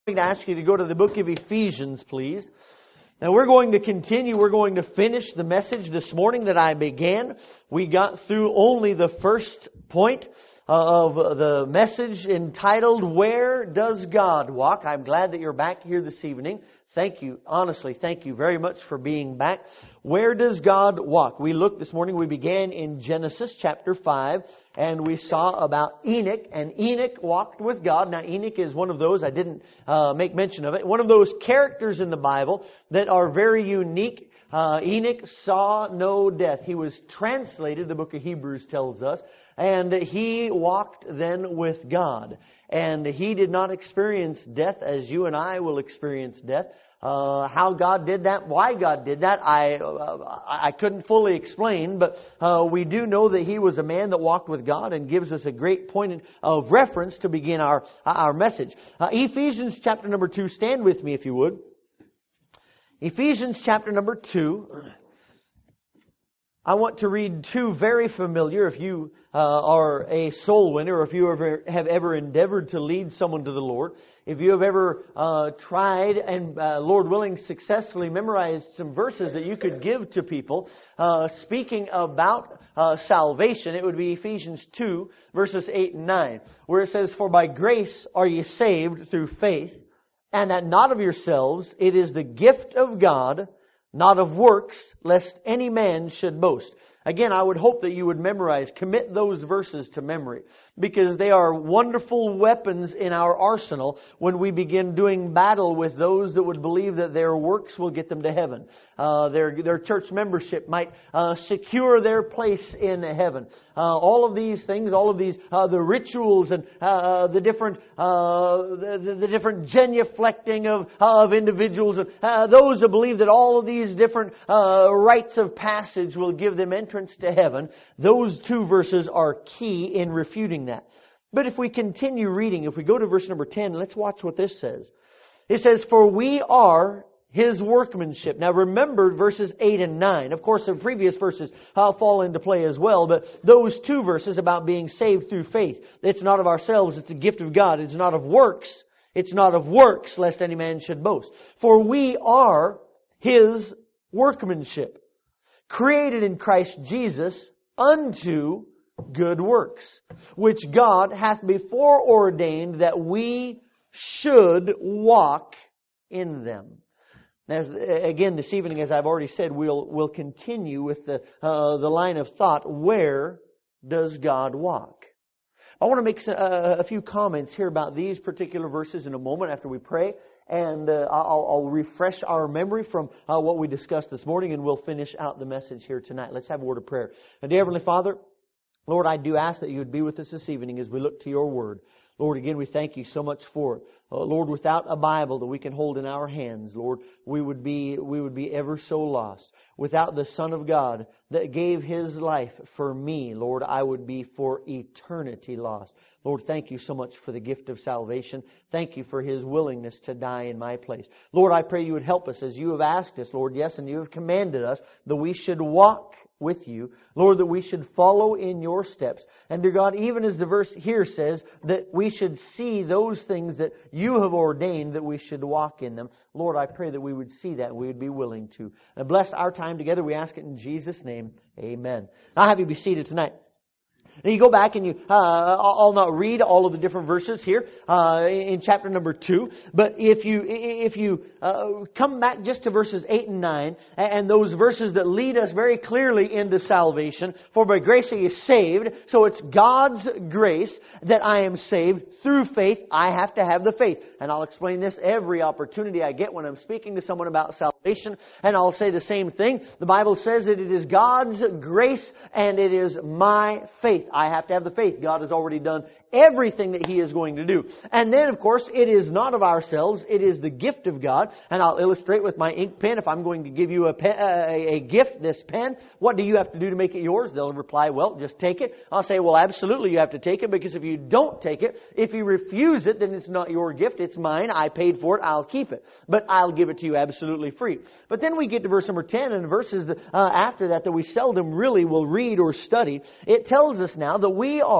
I'm going to ask you to go to the book of Ephesians, please. Now we're going to continue. We're going to finish the message this morning that I began. We got through only the first point of the message entitled, Where Does God Walk? I'm glad that you're back here this evening. Thank you. Honestly, thank you very much for being back. Where does God walk? We looked this morning, we began in Genesis chapter 5, and we saw about Enoch, and Enoch walked with God. Now, Enoch is one of those, I didn't make mention of it, one of those characters in the Bible that are very unique. Enoch saw no death. He was translated, the book of Hebrews tells us, and he walked then with God. And he did not experience death as you and I will experience death. How God did that, why God did that, I couldn't fully explain, but we do know that he was a man that walked with God and gives us a great point of reference to begin our message. Ephesians chapter number 2, stand with me if you would. Ephesians chapter number 2. I want to read two very familiar, if you are a soul winner, or if you have ever endeavored to lead someone to the Lord, if you have ever tried and, Lord willing, successfully memorized some verses that you could give to people, speaking about salvation, it would be Ephesians 2, verses 8 and 9, where it says, For by grace are ye saved through faith, and that not of yourselves, it is the gift of God, not of works, lest any man should boast. Again, I would hope that you would memorize, commit those verses to memory, because they are wonderful weapons in our arsenal when we begin doing battle with those that would believe that their works will get them to heaven. Their church membership might secure their place in heaven. All of these things, all of these, the rituals and the different genuflecting of individuals, and those that believe that all of these different rites of passage will give them entrance to heaven. Those two verses are key in refuting that. But if we continue reading, if we go to verse number 10, let's watch what this says. It says, For we are His workmanship. Now remember verses 8 and 9. Of course, the previous verses fall into play as well, but those two verses about being saved through faith. It's not of ourselves, it's a gift of God. It's not of works. It's not of works, lest any man should boast. For we are His workmanship, created in Christ Jesus unto good works, which God hath before ordained that we should walk in them. Again, this evening, as I've already said, we'll continue with the line of thought, where does God walk? I want to make a few comments here about these particular verses in a moment after we pray, and I'll refresh our memory from what we discussed this morning, and we'll finish out the message here tonight. Let's have a word of prayer. Dear Heavenly Father, Lord, I do ask that you would be with us this evening as we look to your Word. Lord, again, we thank you so much for it. Lord, without a Bible that we can hold in our hands, Lord, we would be ever so lost. Without the Son of God that gave His life for me, Lord, I would be for eternity lost. Lord, thank you so much for the gift of salvation. Thank you for His willingness to die in my place. Lord, I pray you would help us as you have asked us, Lord, yes, and you have commanded us that we should walk with you. Lord, that we should follow in your steps. And dear God, even as the verse here says, that we should see those things that you have ordained that we should walk in them. Lord, I pray that we would see that and we would be willing to. And bless our time together. We ask it in Jesus' name. Amen. I'll have you be seated tonight. Now you go back and I'll not read all of the different verses here in chapter number 2, but if you come back just to verses 8 and 9, and those verses that lead us very clearly into salvation, for by grace are you saved, so it's God's grace that I am saved through faith. I have to have the faith. And I'll explain this every opportunity I get when I'm speaking to someone about salvation, and I'll say the same thing. The Bible says that it is God's grace and it is my faith. I have to have the faith. God has already done everything that He is going to do. And then, of course, it is not of ourselves. It is the gift of God. And I'll illustrate with my ink pen. If I'm going to give you a gift, this pen, what do you have to do to make it yours? They'll reply, well, just take it. I'll say, well, absolutely you have to take it, because if you don't take it, if you refuse it, then it's not your gift. It's mine. I paid for it. I'll keep it. But I'll give it to you absolutely free. But then we get to verse number 10, and verses after that we seldom really will read or study. It tells us now that we are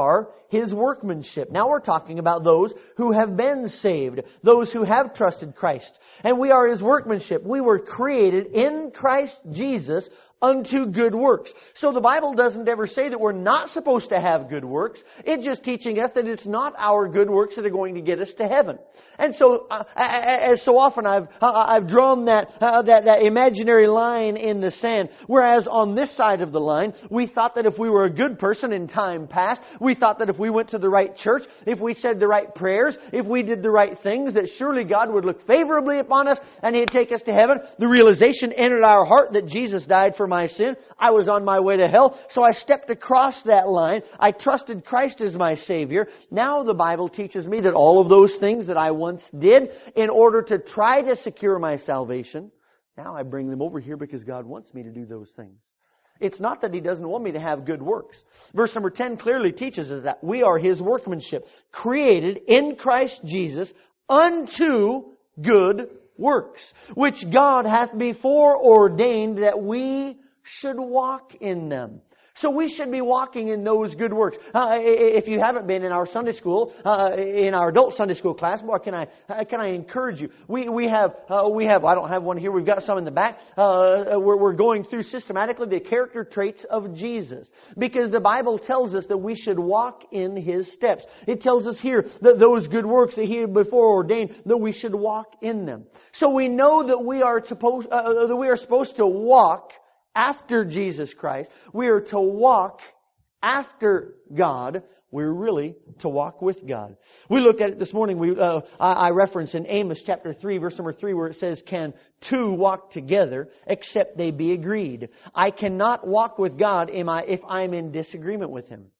His workmanship. Now we're talking about those who have been saved, those who have trusted Christ. And we are His workmanship. We were created in Christ Jesus unto good works. So the Bible doesn't ever say that we're not supposed to have good works. It's just teaching us that it's not our good works that are going to get us to heaven. And so, as so often I've drawn that imaginary line in the sand. Whereas on this side of the line, we thought that if we were a good person in time past, we thought that if we went to the right church, if we said the right prayers, if we did the right things, that surely God would look favorably upon us and He'd take us to heaven. The realization entered our heart that Jesus died for my sin. I was on my way to hell, so I stepped across that line. I trusted Christ as my Savior. Now the Bible teaches me that all of those things that I once did in order to try to secure my salvation, now I bring them over here because God wants me to do those things. It's not that He doesn't want me to have good works. Verse number 10 clearly teaches us that we are His workmanship, created in Christ Jesus unto good works, which God hath before ordained that we should walk in them. So we should be walking in those good works. If you haven't been in our Sunday school, in our adult Sunday school class, boy, can I encourage you? We have. I don't have one here. We've got some in the back. We're going through systematically the character traits of Jesus, because the Bible tells us that we should walk in His steps. It tells us here that those good works that He had before ordained, that we should walk in them. So we know that we are supposed to walk after Jesus Christ. We are to walk after God. We're really to walk with God. We looked at it this morning. I referenced in Amos chapter 3, verse number 3, where it says, "Can two walk together except they be agreed?" I cannot walk with God if I'm in disagreement with Him.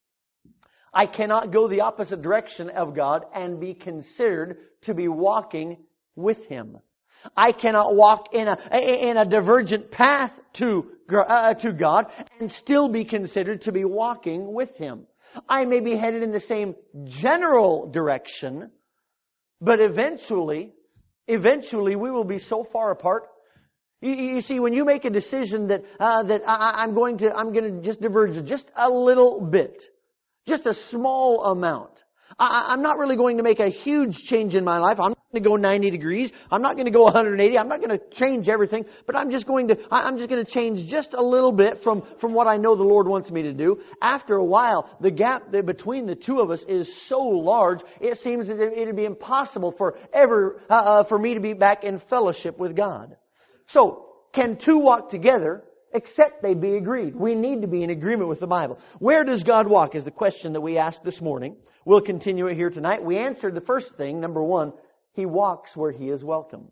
I cannot go the opposite direction of God and be considered to be walking with Him. I cannot walk in a divergent path to God and still be considered to be walking with Him. I may be headed in the same general direction, but eventually we will be so far apart. You see, when you make a decision that I'm going to just diverge just a little bit, just a small amount. I'm not really going to make a huge change in my life. I'm not going to go 90 degrees. I'm not going to go 180. I'm not going to change everything, but I'm just going to change just a little bit from what I know the Lord wants me to do. After a while, the gap between the two of us is so large, it seems that it'd be impossible for me to be back in fellowship with God. So, can two walk together except they be agreed? We need to be in agreement with the Bible. Where does God walk is the question that we asked this morning. We'll continue it here tonight. We answered the first thing, number one, He walks where He is welcome.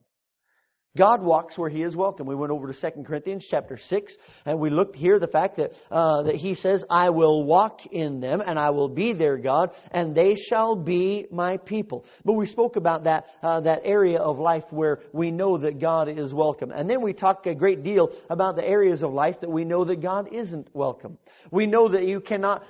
God walks where He is welcome. We went over to 2 Corinthians chapter 6, and we looked here the fact that He says, "I will walk in them, and I will be their God, and they shall be my people." But we spoke about that area of life where we know that God is welcome. And then we talked a great deal about the areas of life that we know that God isn't welcome. We know that you cannot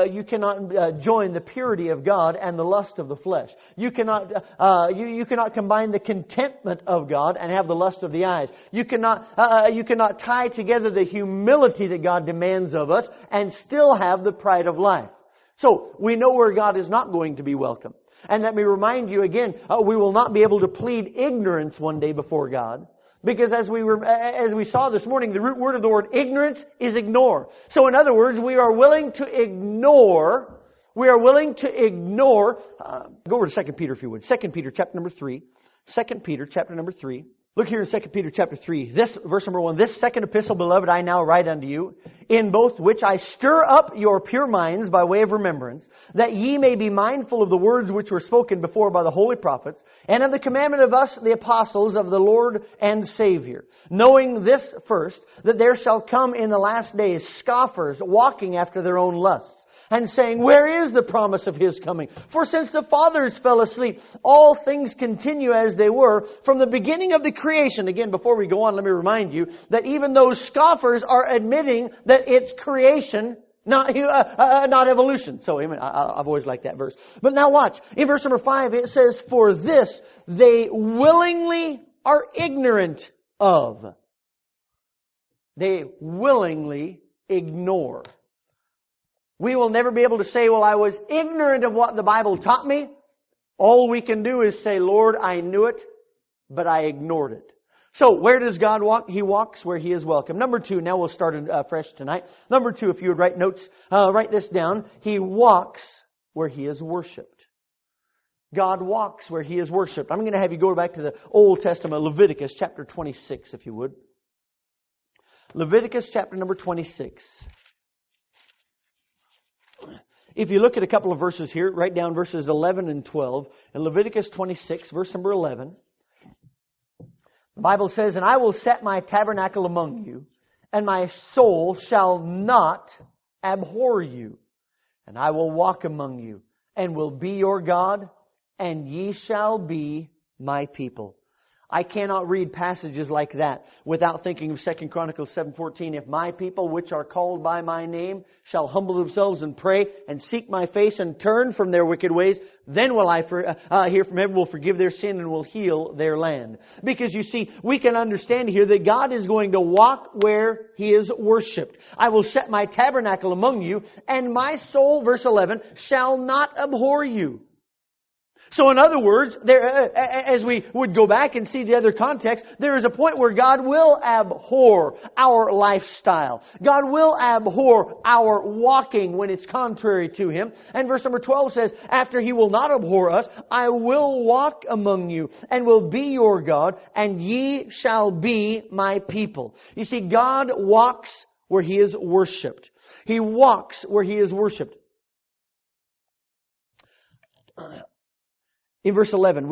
join the purity of God and the lust of the flesh. You cannot combine the contentment of God and have the lust of the eyes. You cannot tie together the humility that God demands of us and still have the pride of life. So we know where God is not going to be welcome. And let me remind you again, we will not be able to plead ignorance one day before God. Because as we saw this morning, the root word of the word ignorance is ignore. So in other words, we are willing to ignore. Go over to 2 Peter if you would. 2 Peter chapter number 3. 2 Peter chapter number 3. Look here in 2 Peter chapter 3. This, verse number 1. "This second epistle, beloved, I now write unto you, in both which I stir up your pure minds by way of remembrance, that ye may be mindful of the words which were spoken before by the holy prophets, and of the commandment of us, the apostles of the Lord and Savior. Knowing this first, that there shall come in the last days scoffers, walking after their own lusts, and saying, Where is the promise of His coming? For since the fathers fell asleep, all things continue as they were from the beginning of the creation." Again, before we go on, let me remind you that even those scoffers are admitting that it's creation, not evolution. So, amen. I've always liked that verse. But now watch. In verse number 5, it says, "For this they willingly are ignorant of." They willingly ignore. We will never be able to say, well, I was ignorant of what the Bible taught me. All we can do is say, Lord, I knew it, but I ignored it. So, where does God walk? He walks where He is welcome. Number 2, now we'll start fresh tonight. Number 2, if you would write notes, write this down. He walks where He is worshipped. God walks where He is worshipped. I'm going to have you go back to the Old Testament, Leviticus chapter 26, if you would. Leviticus chapter number 26. If you look at a couple of verses here, write down verses 11 and 12. In Leviticus 26, verse number 11, the Bible says, "And I will set my tabernacle among you, and my soul shall not abhor you. And I will walk among you, and will be your God, and ye shall be my people." I cannot read passages like that without thinking of 2 Chronicles 7:14. "If my people which are called by my name shall humble themselves and pray and seek my face and turn from their wicked ways, then will I hear from heaven, will forgive their sin and will heal their land." Because you see, we can understand here that God is going to walk where He is worshipped. "I will set my tabernacle among you, and my soul," verse 11, "shall not abhor you." So in other words, as we would go back and see the other context, there is a point where God will abhor our lifestyle. God will abhor our walking when it's contrary to Him. And verse number 12 says, "After He will not abhor us, I will walk among you and will be your God, and ye shall be my people." You see, God walks where He is worshipped. He walks where He is worshipped. In verse 11,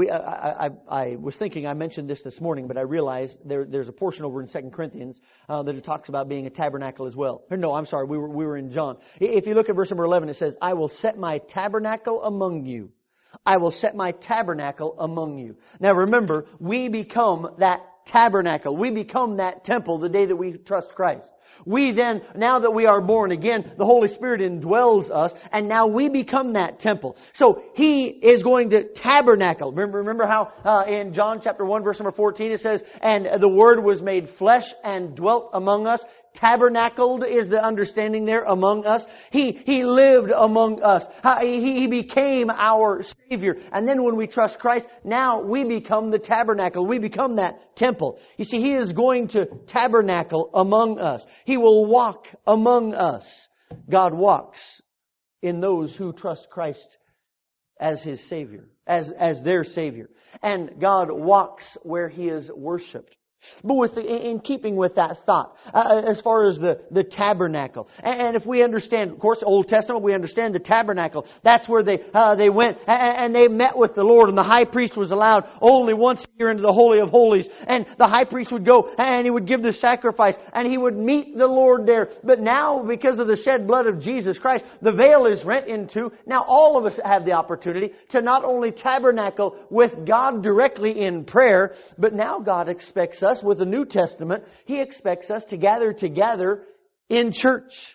I was thinking, I mentioned this morning, but I realized there's a portion over in 2 Corinthians that it talks about being a tabernacle as well. Or no, I'm sorry, we were in John. If you look at verse number 11, it says, "I will set my tabernacle among you." I will set my tabernacle among you. Now remember, we become that tabernacle. We become that temple the day that we trust Christ. We then, now that we are born again, the Holy Spirit indwells us, and now we become that temple. So He is going to tabernacle. Remember how in John chapter 1 verse number 14 it says, "And the Word was made flesh and dwelt among us." Tabernacled is the understanding there, among us. He lived among us. He became our Savior. And then when we trust Christ, now we become the tabernacle. We become that temple. You see, He is going to tabernacle among us. He will walk among us. God walks in those who trust Christ as His Savior, as their Savior. And God walks where He is worshipped. But in keeping with that thought, as far as the tabernacle, and if we understand, of course, Old Testament, we understand the tabernacle. That's where they went and they met with the Lord, and the high priest was allowed only once a year into the Holy of Holies, and the high priest would go and he would give the sacrifice, and he would meet the Lord there. But now, because of the shed blood of Jesus Christ, the veil is rent in two. Now all of us have the opportunity to not only tabernacle with God directly in prayer, but now God expects us with the New Testament, He expects us to gather together in church.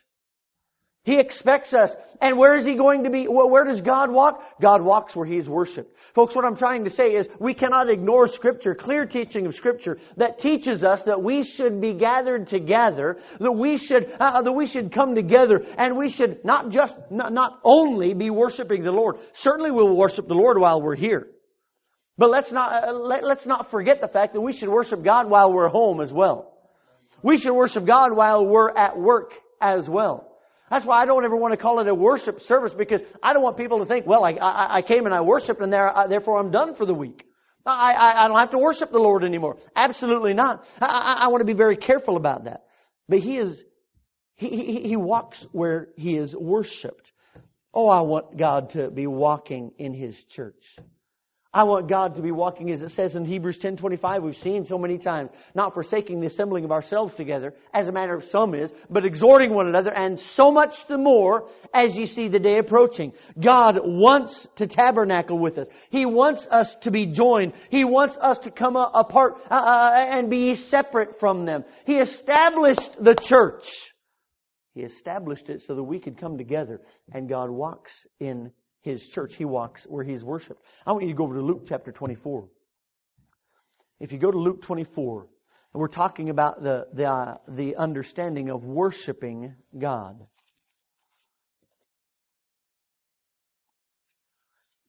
He expects us. And where is He going to be? Where does God walk? God walks where He is worshipped. Folks, what I'm trying to say is we cannot ignore Scripture, clear teaching of Scripture that teaches us that we should be gathered together, that we should come together, and we should not only be worshiping the Lord. Certainly we'll worship the Lord while we're here. But let's not forget the fact that we should worship God while we're home as well. We should worship God while we're at work as well. That's why I don't ever want to call it a worship service, because I don't want people to think, well, I came and I worshiped and therefore I'm done for the week. I don't have to worship the Lord anymore. Absolutely not. I want to be very careful about that. But He walks where He is worshipped. Oh, I want God to be walking in His church. I want God to be walking, as it says in Hebrews 10:25, we've seen so many times, not forsaking the assembling of ourselves together, as a matter of some is, but exhorting one another, and so much the more as you see the day approaching. God wants to tabernacle with us. He wants us to be joined. He wants us to come apart and be separate from them. He established the church. He established it so that we could come together, and God walks in His church. He walks where He's worshipped. I want you to go over to Luke chapter 24. If you go to Luke 24, and we're talking about the understanding of worshiping God.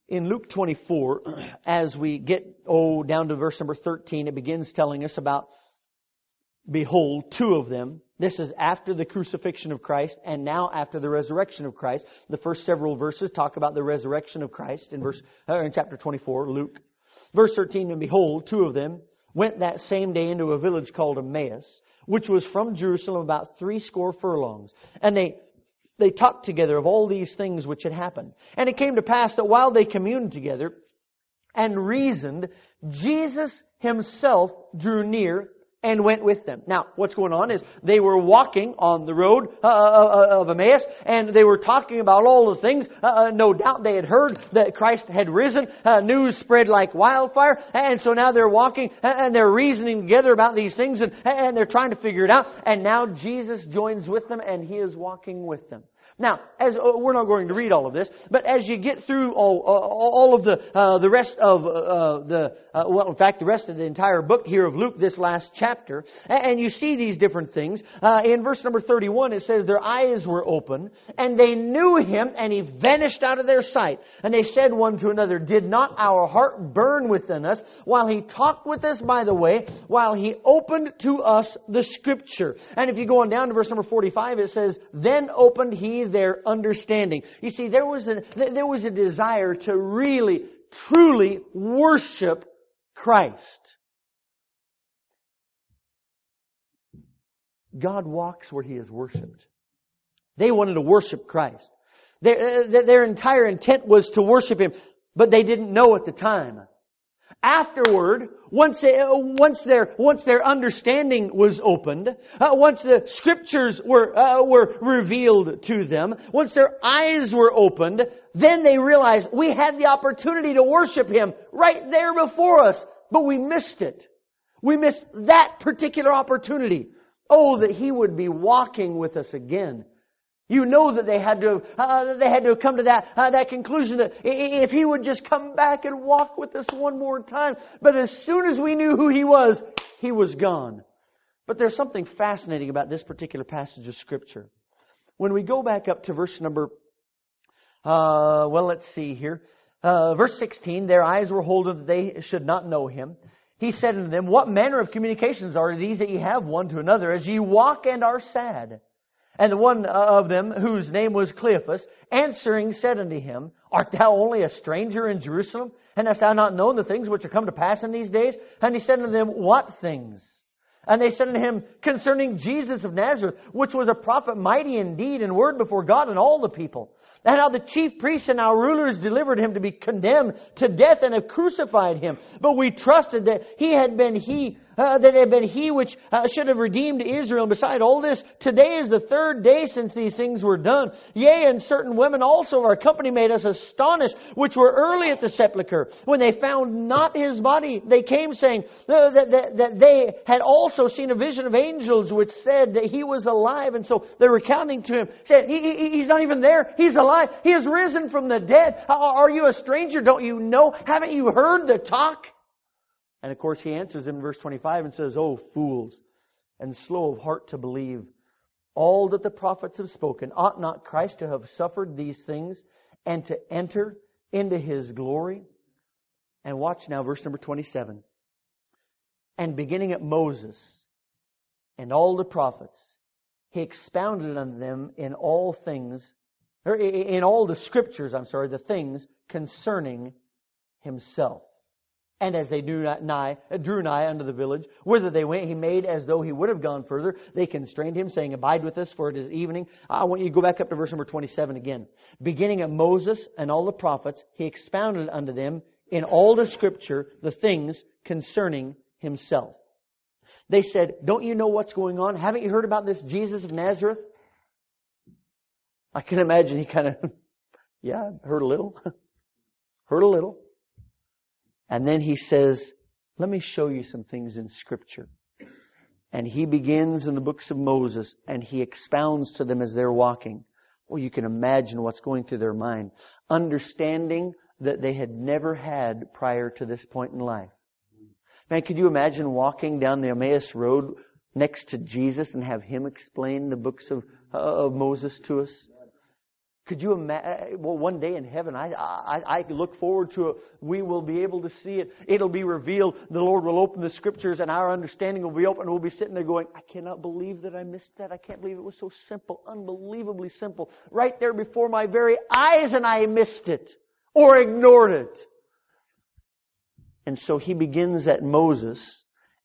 In Luke 24, as we get down to verse number 13, it begins telling us about, behold, two of them. This is after the crucifixion of Christ and now after the resurrection of Christ. The first several verses talk about the resurrection of Christ in chapter 24, Luke. Verse 13, and behold, two of them went that same day into a village called Emmaus, which was from Jerusalem about 80 furlongs. And they talked together of all these things which had happened. And it came to pass that while they communed together and reasoned, Jesus Himself drew near and went with them. Now, what's going on is they were walking on the road of Emmaus, and they were talking about all the things. No doubt they had heard that Christ had risen. News spread like wildfire, and so now they're walking and they're reasoning together about these things, and they're trying to figure it out. And now Jesus joins with them, and He is walking with them. Now, as we're not going to read all of this, but as you get through all of the rest of the rest of the entire book here of Luke, this last chapter, and you see these different things. In verse number 31, it says, their eyes were open, and they knew Him, and He vanished out of their sight. And they said one to another, did not our heart burn within us while He talked with us by the way, while He opened to us the Scripture? And if you go on down to verse number 45, it says, then opened He their understanding. You see, there was a desire to really, truly worship Christ. God walks where He is worshipped. They wanted to worship Christ. Their entire intent was to worship Him, but they didn't know at the time. Afterward, once their understanding was opened, once the Scriptures were revealed to them, once their eyes were opened, then they realized we had the opportunity to worship Him right there before us, but we missed it. We missed that particular opportunity. Oh, that He would be walking with us again. You know that they had to have come to that conclusion that if He would just come back and walk with us one more time. But as soon as we knew who He was gone. But there's something fascinating about this particular passage of Scripture. When we go back up to verse number, let's see here. Verse 16, their eyes were holden that they should not know Him. He said unto them, what manner of communications are these that ye have one to another, as ye walk and are sad? And the one of them, whose name was Cleophas, answering said unto him, art thou only a stranger in Jerusalem? And hast thou not known the things which are come to pass in these days? And he said unto them, what things? And they said unto him, concerning Jesus of Nazareth, which was a prophet mighty in deed and word before God and all the people. And how the chief priests and our rulers delivered Him to be condemned to death and have crucified Him. But we trusted that that it had been He which should have redeemed Israel. And beside all this, today is the third day since these things were done. Yea, and certain women also of our company made us astonished, which were early at the sepulchre. When they found not His body, they came saying that they had also seen a vision of angels which said that He was alive. And so they're recounting to Him, said, He's not even there. He's alive. He has risen from the dead. Are you a stranger? Don't you know? Haven't you heard the talk? And of course He answers them in verse 25 and says, O fools, and slow of heart to believe all that the prophets have spoken. Ought not Christ to have suffered these things and to enter into His glory? And watch now verse number 27. And beginning at Moses and all the prophets, He expounded unto them in all things, or in all the Scriptures, the things concerning Himself. And as they drew nigh unto the village, whither they went, He made as though He would have gone further. They constrained Him, saying, abide with us, for it is evening. I want you to go back up to verse number 27 again. Beginning at Moses and all the prophets, He expounded unto them in all the Scripture the things concerning Himself. They said, don't you know what's going on? Haven't you heard about this Jesus of Nazareth? I can imagine he kind of, heard a little. Heard a little. And then he says, let me show you some things in Scripture. And he begins in the books of Moses, and he expounds to them as they're walking. Well, you can imagine what's going through their mind. Understanding that they had never had prior to this point in life. Man, could you imagine walking down the Emmaus Road next to Jesus and have Him explain the books of Moses to us? Could you imagine? Well, one day in heaven, I look forward to it. We will be able to see it. It'll be revealed. The Lord will open the Scriptures and our understanding will be open. We'll be sitting there going, I cannot believe that I missed that. I can't believe it was so simple, unbelievably simple. Right there before my very eyes, and I missed it or ignored it. And so He begins at Moses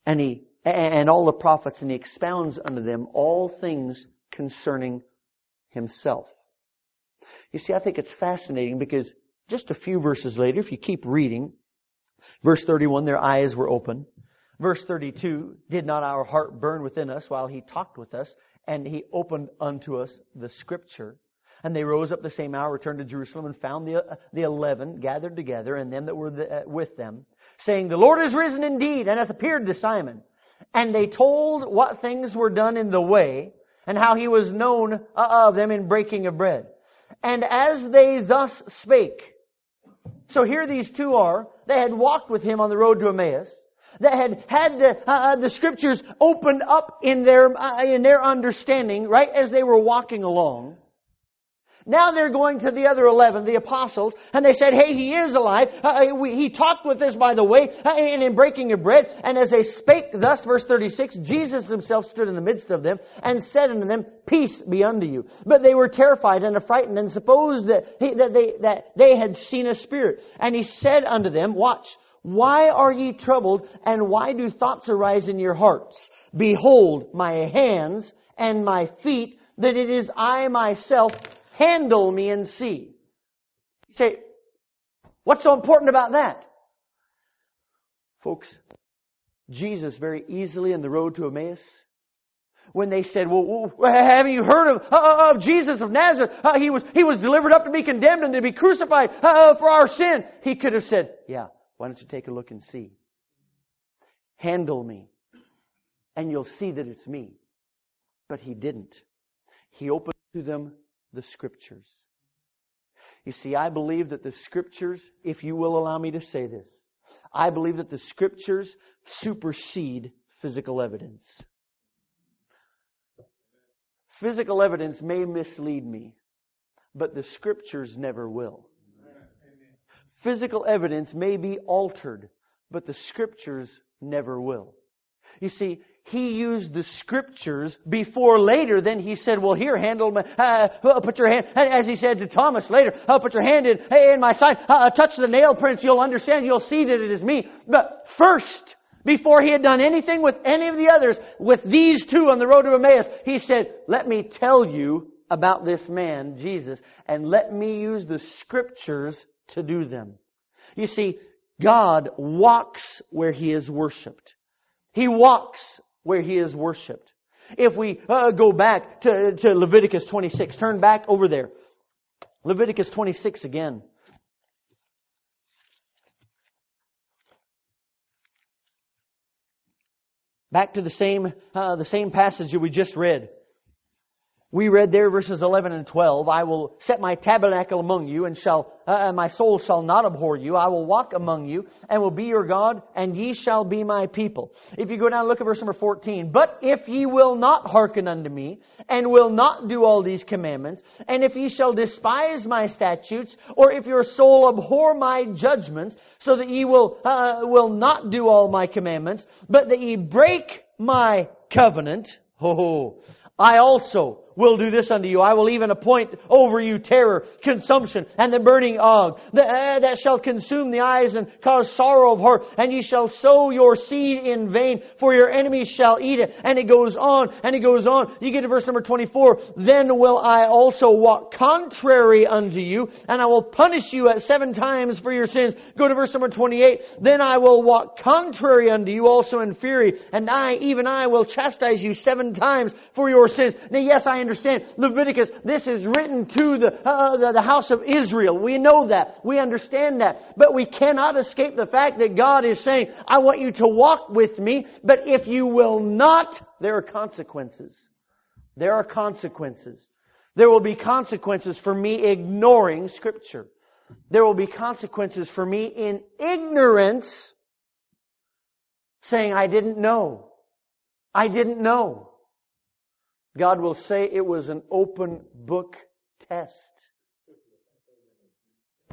and all the prophets, and He expounds unto them all things concerning Himself. You see, I think it's fascinating because just a few verses later, if you keep reading, verse 31, their eyes were open. Verse 32, did not our heart burn within us while He talked with us, and He opened unto us the Scripture. And they rose up the same hour, returned to Jerusalem, and found the 11 gathered together, and them that were with them, saying, the Lord is risen indeed, and hath appeared to Simon. And they told what things were done in the way, and how He was known of them in breaking of bread. And as they thus spake, so here these two are, they had walked with Him on the road to Emmaus, they had the Scriptures opened up in their understanding, right as they were walking along. Now they're going to the other 11, the apostles, and they said, hey, He is alive. He talked with us by the way, and in breaking of bread. And as they spake thus, verse 36, Jesus Himself stood in the midst of them, and said unto them, peace be unto you. But they were terrified and affrighted, and supposed that they had seen a spirit. And He said unto them, watch, why are ye troubled, and why do thoughts arise in your hearts? Behold, my hands and my feet, that it is I myself. Handle me and see. You say, what's so important about that? Folks, Jesus very easily in the road to Emmaus, when they said, well, haven't you heard of Jesus of Nazareth? He was delivered up to be condemned and to be crucified for our sin. He could have said, yeah, why don't you take a look and see? Handle me, and you'll see that it's me. But He didn't. He opened to them the Scriptures. You see, I believe that the Scriptures, if you will allow me to say this, I believe that the Scriptures supersede physical evidence. Physical evidence may mislead me, but the Scriptures never will. Physical evidence may be altered, but the Scriptures never will. You see, He used the Scriptures before later. Then He said, well, here, handle my, put your hand, and as He said to Thomas later, put your hand in my side, touch the nail prints, you'll understand, you'll see that it is me. But first, before He had done anything with any of the others, with these two on the road to Emmaus, He said, let me tell you about this man, Jesus, and let me use the Scriptures to do them. You see, God walks where He is worshipped. He walks where He is worshipped. If we go back to Leviticus 26, turn back over there. Leviticus 26 again. Back to the same passage that we just read. We read there verses 11 and 12. I will set my tabernacle among you, and my soul shall not abhor you. I will walk among you, and will be your God, and ye shall be my people. If you go down and look at verse number 14. But if ye will not hearken unto me, and will not do all these commandments, and if ye shall despise my statutes, or if your soul abhor my judgments, so that ye will not do all my commandments, but that ye break my covenant, I also will do this unto you. I will even appoint over you terror, consumption, and the burning og, that shall consume the eyes and cause sorrow of heart. And ye shall sow your seed in vain, for your enemies shall eat it. And it goes on, and it goes on. You get to verse number 24. Then will I also walk contrary unto you, and I will punish you at 7 times for your sins. Go to verse number 28. Then I will walk contrary unto you also in fury, and even I will chastise you 7 times for your sins. Now, yes, I understand Leviticus, this is written to the house of Israel. We know that. We understand that. But we cannot escape the fact that God is saying, I want you to walk with me, but if you will not, there are consequences. There are consequences. There will be consequences for me ignoring Scripture. There will be consequences for me in ignorance, saying, I didn't know. I didn't know. God will say it was an open book test.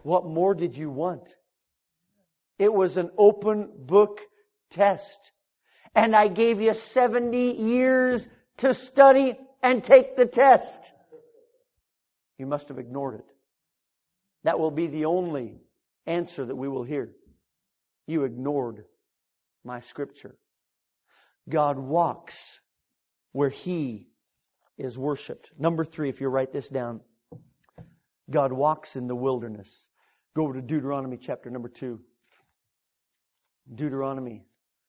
What more did you want? It was an open book test. And I gave you 70 years to study and take the test. You must have ignored it. That will be the only answer that we will hear. You ignored my Scripture. God walks where He is worshipped. Number 3, if you write this down, God walks in the wilderness. Go over to Deuteronomy chapter number 2. Deuteronomy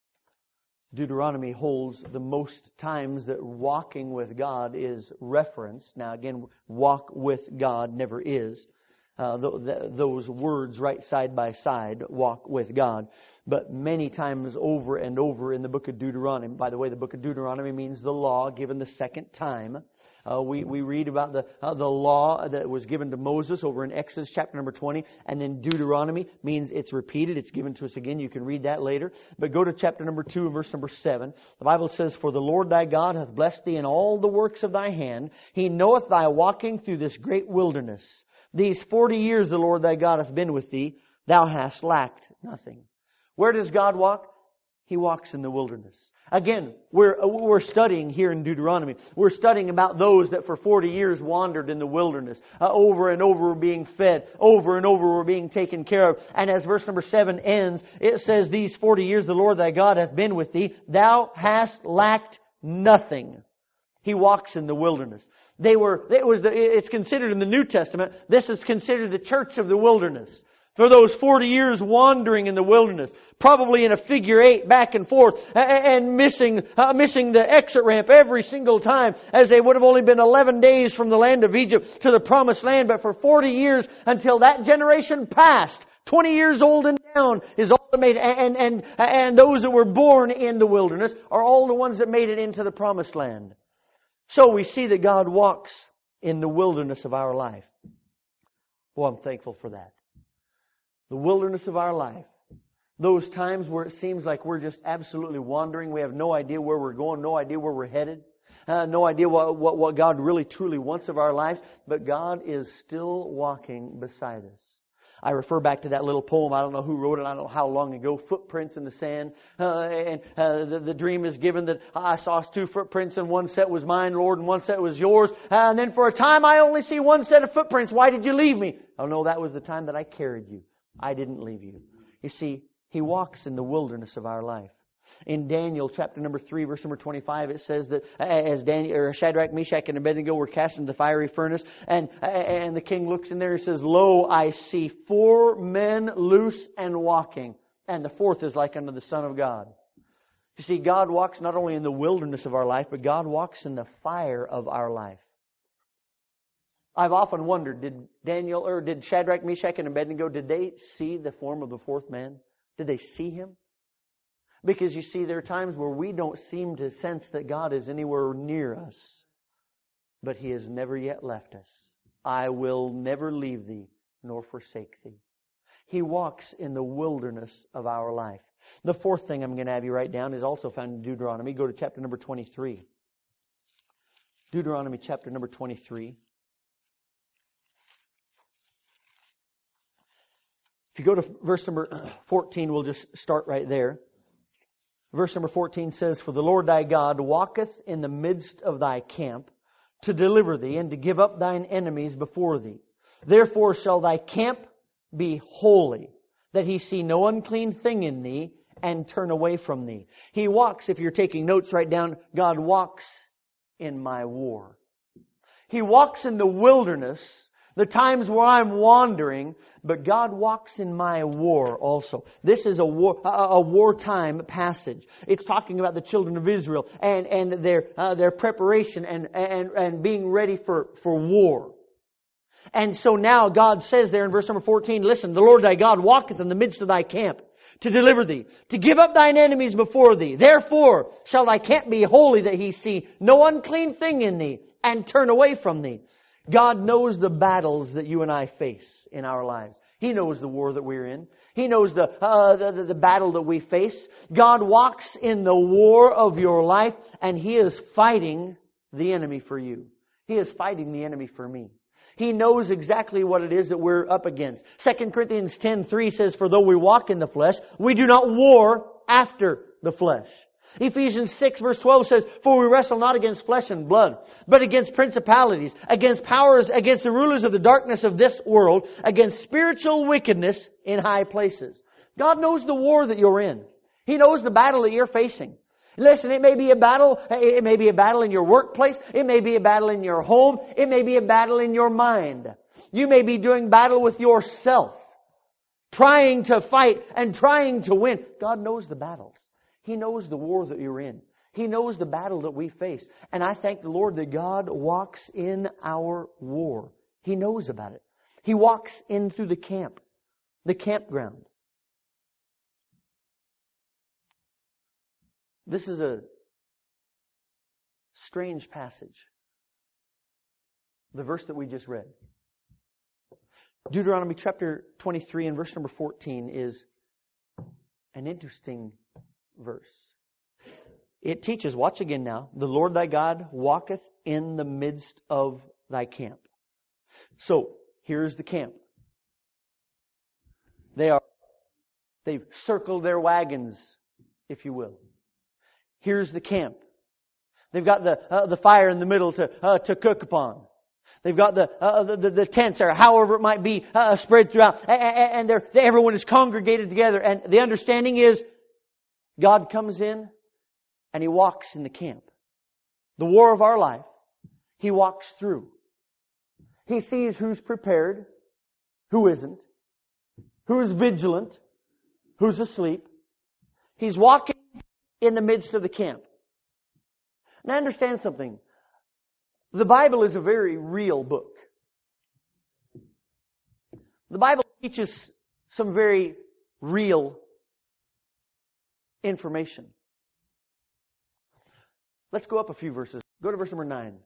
holds the most times that walking with God is referenced. Now again, walk with God never is. Those words right side by side, walk with God. But many times over and over in the book of Deuteronomy. By the way, the book of Deuteronomy means the law given the second time. We read about the law that was given to Moses over in Exodus chapter number 20. And then Deuteronomy means it's repeated. It's given to us again. You can read that later. But go to chapter number 2 and verse number 7. The Bible says, "For the Lord thy God hath blessed thee in all the works of thy hand. He knoweth thy walking through this great wilderness. These 40 years the Lord thy God hath been with thee. Thou hast lacked nothing." Where does God walk? He walks in the wilderness. Again, we're studying here in Deuteronomy. We're studying about those that for 40 years wandered in the wilderness. Over and over were being fed. Over and over were being taken care of. And as verse number 7 ends, it says, "These 40 years the Lord thy God hath been with thee. Thou hast lacked nothing." He walks in the wilderness. It's considered in the New Testament, this is considered the church of the wilderness. For those 40 years wandering in the wilderness, probably in a figure 8 back and forth, and missing the exit ramp every single time, as they would have only been 11 days from the land of Egypt to the promised land. But for 40 years, until that generation passed, 20 years old and down is all that made it. And those that were born in the wilderness are all the ones that made it into the promised land. So we see that God walks in the wilderness of our life. Well, I'm thankful for that. The wilderness of our life. Those times where it seems like we're just absolutely wandering. We have no idea where we're going, no idea where we're headed. No idea what God really truly wants of our lives. But God is still walking beside us. I refer back to that little poem. I don't know who wrote it. I don't know how long ago. Footprints in the sand. The dream is given that I saw 2 footprints and one set was mine, Lord, and one set was yours. And then for a time I only see one set of footprints. Why did you leave me? Oh no, that was the time that I carried you. I didn't leave you. You see, He walks in the wilderness of our life. In Daniel chapter number 3, verse number 25, it says that as Shadrach, Meshach, and Abednego were cast into the fiery furnace, and the king looks in there and says, "Lo, I see 4 men loose and walking, and the 4th is like unto the Son of God." You see, God walks not only in the wilderness of our life, but God walks in the fire of our life. I've often wondered, did Shadrach, Meshach, and Abednego, did they see the form of the 4th man? Did they see Him? Because you see, there are times where we don't seem to sense that God is anywhere near us. But He has never yet left us. "I will never leave thee nor forsake thee." He walks in the wilderness of our life. The 4th thing I'm going to have you write down is also found in Deuteronomy. Go to chapter number 23. Deuteronomy chapter number 23. If you go to verse number 14, we'll just start right there. Verse number 14 says, "For the Lord thy God walketh in the midst of thy camp to deliver thee and to give up thine enemies before thee. Therefore shall thy camp be holy, that He see no unclean thing in thee and turn away from thee." He walks, if you're taking notes, write down, God walks in my war. He walks in the wilderness, the times where I'm wandering, but God walks in my war also. This is a wartime passage. It's talking about the children of Israel and their preparation and being ready for war. And so now God says there in verse number 14, "Listen, the Lord thy God walketh in the midst of thy camp to deliver thee, to give up thine enemies before thee. Therefore shall thy camp be holy, that He see no unclean thing in thee and turn away from thee." God knows the battles that you and I face in our lives. He knows the war that we're in. He knows the battle that we face. God walks in the war of your life, and He is fighting the enemy for you. He is fighting the enemy for me. He knows exactly what it is that we're up against. 2 Corinthians 10:3 says, "For though we walk in the flesh, we do not war after the flesh." Ephesians 6 verse 12 says, "For we wrestle not against flesh and blood, but against principalities, against powers, against the rulers of the darkness of this world, against spiritual wickedness in high places." God knows the war that you're in. He knows the battle that you're facing. Listen, it may be a battle. It may be a battle in your workplace. It may be a battle in your home. It may be a battle in your mind. You may be doing battle with yourself, trying to fight and trying to win. God knows the battles. He knows the war that you're in. He knows the battle that we face. And I thank the Lord that God walks in our war. He knows about it. He walks in through the camp, the campground. This is a strange passage. The verse that we just read. Deuteronomy chapter 23 and verse number 14 is an interesting verse. It teaches, watch again now, "The Lord thy God walketh in the midst of thy camp." So, here's the camp. They've circled their wagons, if you will. Here's the camp. They've got the fire in the middle to cook upon. They've got the tents, or however it might be, spread throughout, and everyone is congregated together. And the understanding is, God comes in and He walks in the camp. The war of our life, He walks through. He sees who's prepared, who isn't, who is vigilant, who's asleep. He's walking in the midst of the camp. Now understand something. The Bible is a very real book. The Bible teaches some very real information. Let's go up a few verses. Go to verse number 9.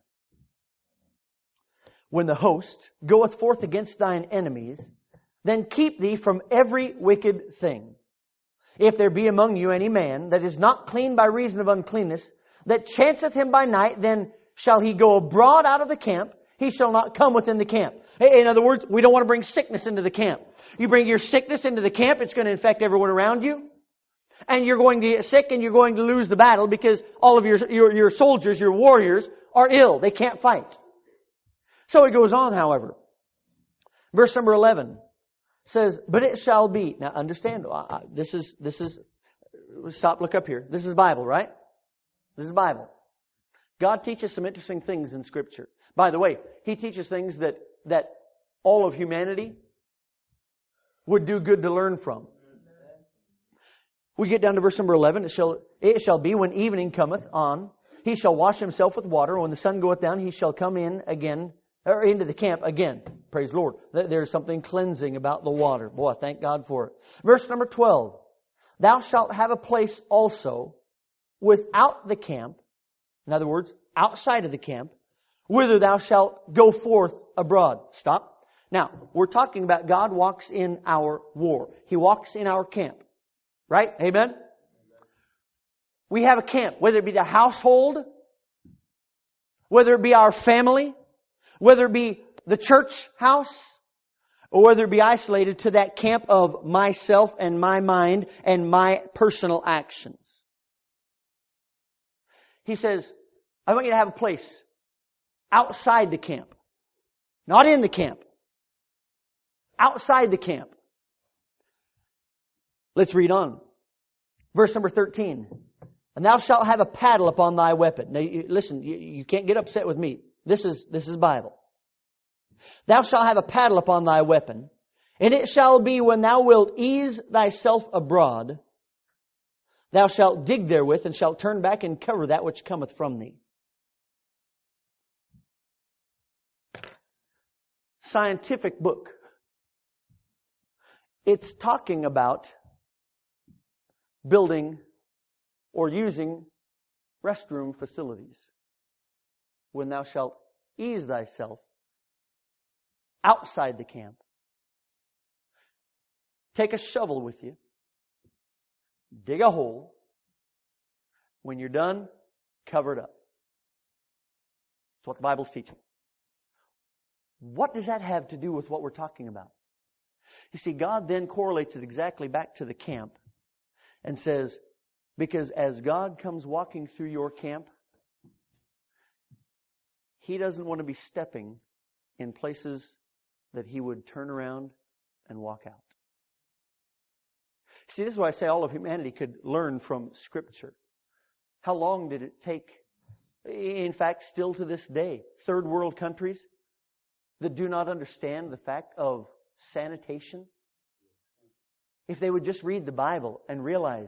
"When the host goeth forth against thine enemies, then keep thee from every wicked thing. If there be among you any man that is not clean by reason of uncleanness, that chanceth him by night, then shall he go abroad out of the camp. He shall not come within the camp." In other words, we don't want to bring sickness into the camp. You bring your sickness into the camp, it's going to infect everyone around you. And you're going to get sick and you're going to lose the battle because all of your soldiers, your warriors, are ill. They can't fight. So it goes on, however. Verse number 11 says, "But it shall be..." Now understand, this is, stop, look up here. This is Bible, right? This is Bible. God teaches some interesting things in Scripture. By the way, He teaches things that all of humanity would do good to learn from. We get down to verse number 11. It shall be when evening cometh on, he shall wash himself with water. When the sun goeth down, he shall come in again, or into the camp again. Praise the Lord. There's something cleansing about the water. Boy, thank God for it. Verse number 12. "Thou shalt have a place also without the camp," in other words, outside of the camp, "whither thou shalt go forth abroad." Stop. Now, we're talking about God walks in our war. He walks in our camp. Right? Amen? We have a camp, whether it be the household, whether it be our family, whether it be the church house, or whether it be isolated to that camp of myself and my mind and my personal actions. He says, I want you to have a place outside the camp. Not in the camp. Outside the camp. Let's read on. Verse number 13. "And thou shalt have a paddle upon thy weapon." Now, listen, you can't get upset with me. This is Bible. "Thou shalt have a paddle upon thy weapon, and it shall be when thou wilt ease thyself abroad, thou shalt dig therewith, and shalt turn back and cover that which cometh from thee." Scientific book. It's talking about building or using restroom facilities. "When thou shalt ease thyself outside the camp." Take a shovel with you. Dig a hole. When you're done, cover it up. That's what the Bible's teaching. What does that have to do with what we're talking about? You see, God then correlates it exactly back to the camp and says, because as God comes walking through your camp, He doesn't want to be stepping in places that He would turn around and walk out. See, this is why I say all of humanity could learn from Scripture. How long did it take? In fact, still to this day, third world countries that do not understand the fact of sanitation, if they would just read the Bible and realize,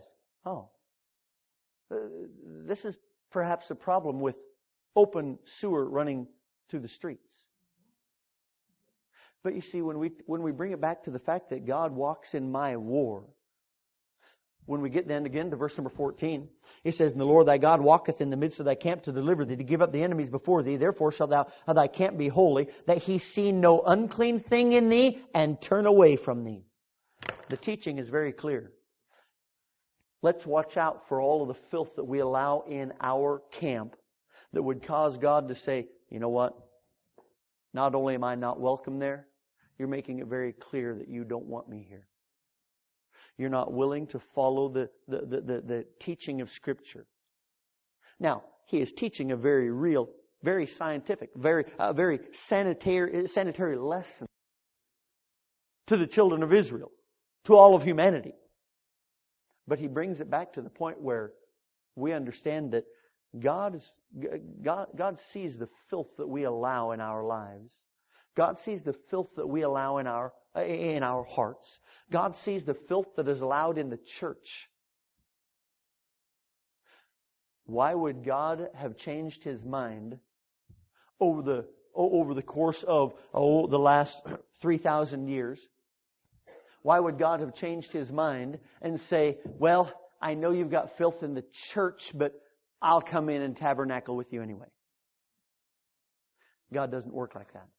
this is perhaps a problem with open sewer running through the streets. But you see, when we bring it back to the fact that God walks in my war, when we get then again to verse number 14, He says, "And the Lord thy God walketh in the midst of thy camp to deliver thee, to give up the enemies before thee. Therefore shalt thou thy camp be holy, that He see no unclean thing in thee, and turn away from thee." The teaching is very clear. Let's watch out for all of the filth that we allow in our camp that would cause God to say, you know what? Not only am I not welcome there, you're making it very clear that you don't want me here. You're not willing to follow the teaching of Scripture. Now, He is teaching a very real, very scientific, very sanitary lesson to the children of Israel, to all of humanity. But He brings it back to the point where we understand that God sees the filth that we allow in our lives. God sees the filth that we allow in our hearts. God sees the filth that is allowed in the church. Why would God have changed His mind over the course of the last 3,000 years? Why would God have changed His mind and say, well, I know you've got filth in the church, but I'll come in and tabernacle with you anyway? God doesn't work like that.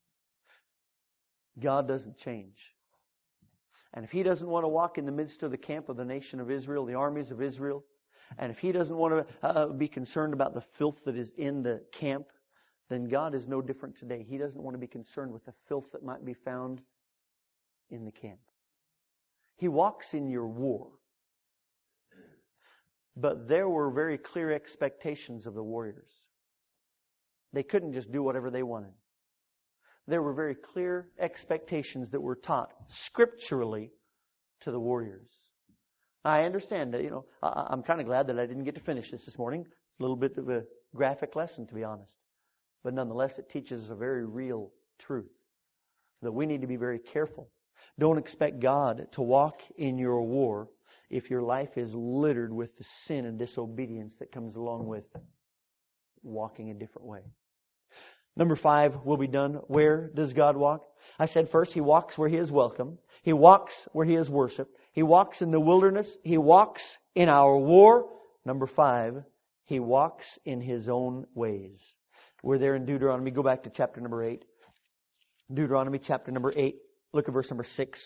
God doesn't change. And if He doesn't want to walk in the midst of the camp of the nation of Israel, the armies of Israel, and if He doesn't want to be concerned about the filth that is in the camp, then God is no different today. He doesn't want to be concerned with the filth that might be found in the camp. He walks in your war. But there were very clear expectations of the warriors. They couldn't just do whatever they wanted. There were very clear expectations that were taught scripturally to the warriors. I understand that, I'm kind of glad that I didn't get to finish this morning. It's a little bit of a graphic lesson, to be honest. But nonetheless, it teaches us a very real truth that we need to be very careful. Don't expect God to walk in your war if your life is littered with the sin and disobedience that comes along with walking a different way. Number 5, will be done. Where does God walk? I said first, He walks where He is welcome. He walks where He is worshiped. He walks in the wilderness. He walks in our war. Number 5, He walks in His own ways. We're there in Deuteronomy. Go back to chapter number 8. Deuteronomy chapter number 8. Look at verse number 6.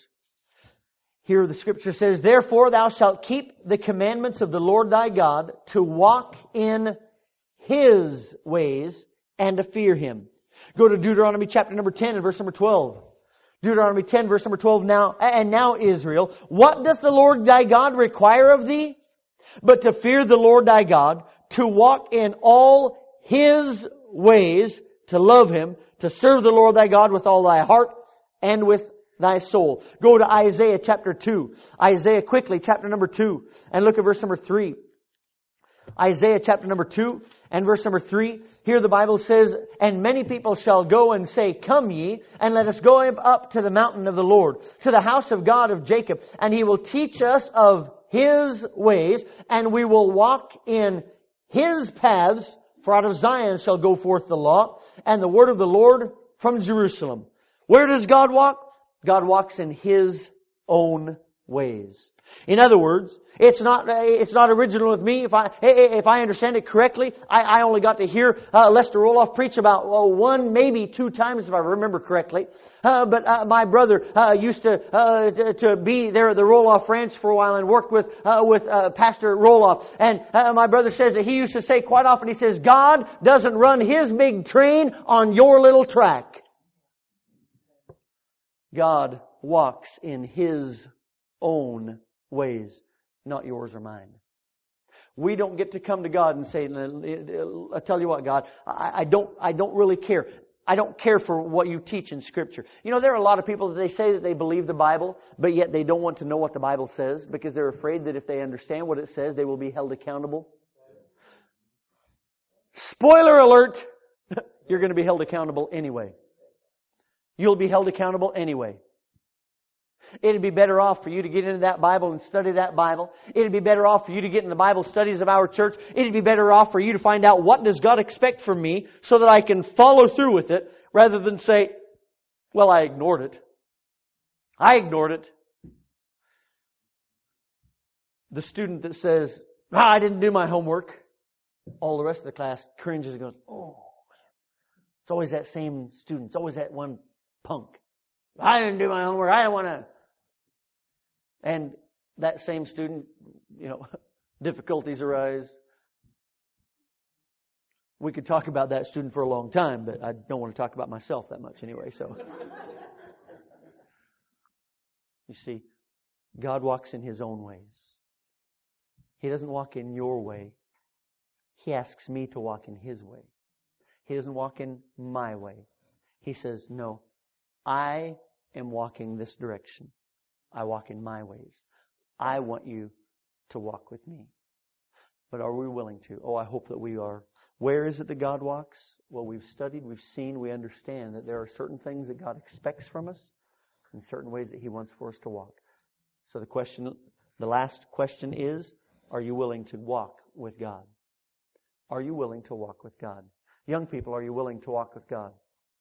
Here the Scripture says, "Therefore thou shalt keep the commandments of the Lord thy God, to walk in His ways, and to fear Him." Go to Deuteronomy chapter number 10 and verse number 12. Deuteronomy 10 verse number 12. Now Israel, what doth the Lord thy God require of thee? But to fear the Lord thy God, to walk in all His ways, to love Him, to serve the Lord thy God with all thy heart and with thy soul. Go to Isaiah chapter 2. Isaiah quickly, chapter number 2. And look at verse number 3. Isaiah chapter number 2 and verse number 3. Here the Bible says, "And many people shall go and say, Come ye, and let us go up to the mountain of the Lord, to the house of God of Jacob. And He will teach us of His ways, and we will walk in His paths. For out of Zion shall go forth the law, and the word of the Lord from Jerusalem." Where does God walk? God walks in His own ways. In other words, it's not original with me. If I understand it correctly, I only got to hear Lester Roloff preach about one, maybe 2 times, if I remember correctly. But my brother used to be there at the Roloff Ranch for a while and worked with Pastor Roloff. And my brother says that he used to say quite often, he says, "God doesn't run His big train on your little track." God walks in His own ways, not yours or mine. We don't get to come to God and say, I tell you what, God, I don't really care. I don't care for what you teach in Scripture. You know, there are a lot of people that they say that they believe the Bible, but yet they don't want to know what the Bible says because they're afraid that if they understand what it says, they will be held accountable. Spoiler alert! You're going to be held accountable anyway. You'll be held accountable anyway. It'd be better off for you to get into that Bible and study that Bible. It'd be better off for you to get in the Bible studies of our church. It'd be better off for you to find out what does God expect from me so that I can follow through with it rather than say, well, I ignored it. I ignored it. The student that says, I didn't do my homework. All the rest of the class cringes and goes, oh, it's always that same student. It's always that one punk. I didn't do my homework. I don't want to. And that same student, difficulties arise. We could talk about that student for a long time, but I don't want to talk about myself that much anyway. So, you see, God walks in His own ways. He doesn't walk in your way. He asks me to walk in His way. He doesn't walk in my way. He says, no, I am walking this direction. I walk in my ways. I want you to walk with me. But are we willing to? Oh, I hope that we are. Where is it that God walks? Well, we've studied, we've seen, we understand that there are certain things that God expects from us and certain ways that He wants for us to walk. So the last question is, are you willing to walk with God? Are you willing to walk with God? Young people, are you willing to walk with God?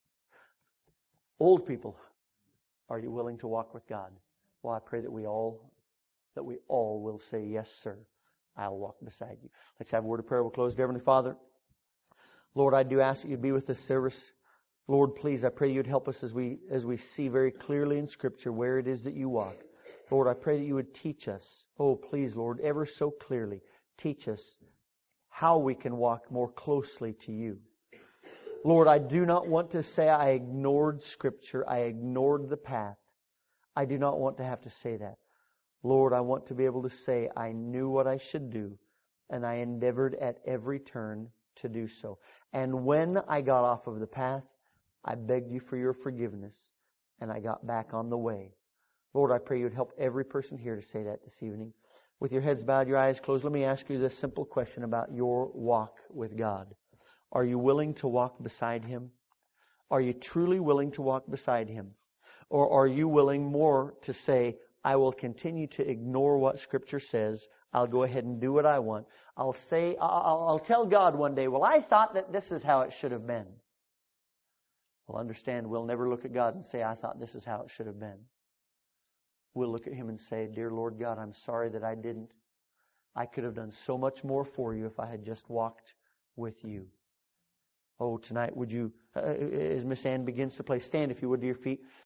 Old people, are you willing to walk with God? Well, I pray that we all will say, yes, sir, I'll walk beside you. Let's have a word of prayer. We'll close. Dear Heavenly Father, Lord, I do ask that you'd be with this service. Lord, please, I pray you'd help us as we see very clearly in Scripture where it is that you walk. Lord, I pray that you would teach us. Oh, please, Lord, ever so clearly, teach us how we can walk more closely to you. Lord, I do not want to say I ignored Scripture. I ignored the path. I do not want to have to say that. Lord, I want to be able to say I knew what I should do, and I endeavored at every turn to do so. And when I got off of the path, I begged you for your forgiveness, and I got back on the way. Lord, I pray you would help every person here to say that this evening. With your heads bowed, your eyes closed, let me ask you this simple question about your walk with God. Are you willing to walk beside Him? Are you truly willing to walk beside Him? Or are you willing more to say, I will continue to ignore what Scripture says. I'll go ahead and do what I want. I'll tell God one day, well, I thought that this is how it should have been. Well, understand, we'll never look at God and say, I thought this is how it should have been. We'll look at Him and say, dear Lord God, I'm sorry that I didn't. I could have done so much more for you if I had just walked with you. Oh, tonight, would you, as Miss Ann begins to play, stand if you would to your feet.